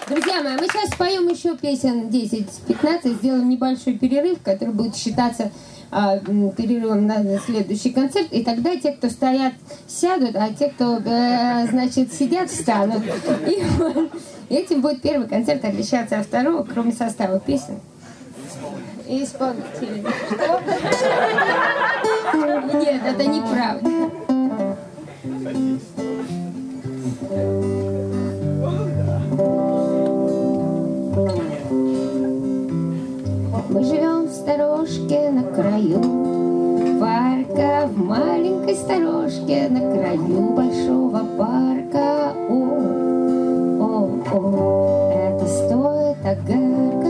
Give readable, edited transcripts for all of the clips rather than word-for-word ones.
Друзья мои, мы сейчас споем еще песен 10-15, сделаем небольшой перерыв, который будет считаться перерывом на следующий концерт, и тогда те, кто стоят, сядут, а те, кто, значит, сидят, встанут. И этим будет первый концерт отличаться от второго, кроме состава песен. И исполнителей. Нет, это неправда. Мы живем в сторожке на краю парка, в маленькой сторожке на краю большого парка. О, это стоит огарка.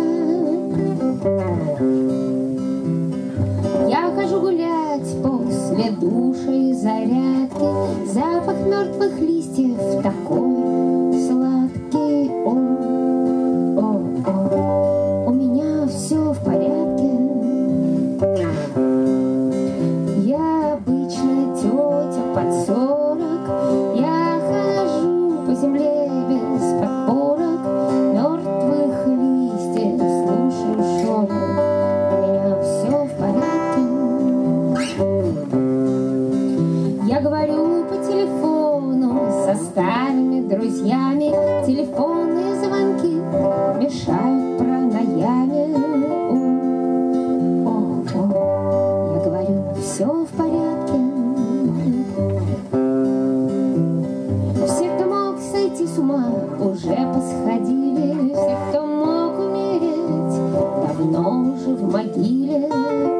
Я хожу гулять после душа и зарядки, запах мертвых листьев такой сладкий. У меня все в порядке. Я обычная тетя под 40. Я хожу по земле без подпорок, мертвых листьев слушаю шорох. У меня все в порядке. Я говорю по телефону со старыми друзьями. Телефонные звонки мешают пранаяме. Я говорю, все в порядке. Все, кто мог сойти с ума, уже посходили. Все, кто мог умереть, давно уже в могиле.